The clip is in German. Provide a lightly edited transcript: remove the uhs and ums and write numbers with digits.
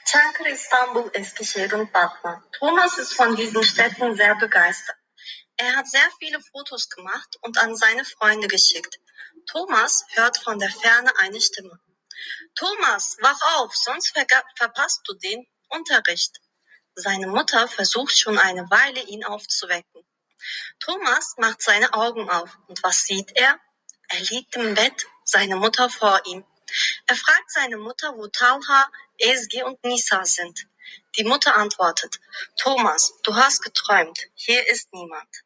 Çankırı, Istanbul, Eskişehir und Batman. Thomas ist von diesen Städten sehr begeistert. Er hat sehr viele Fotos gemacht und an seine Freunde geschickt. Thomas hört von der Ferne eine Stimme. Thomas, wach auf, sonst verpasst du den Unterricht. Seine Mutter versucht schon eine Weile, ihn aufzuwecken. Thomas macht seine Augen auf und was sieht er? Er liegt im Bett, seine Mutter vor ihm. Er fragt seine Mutter, wo Talha, Ezgi und Nisa sind. Die Mutter antwortet, Thomas, du hast geträumt, hier ist niemand.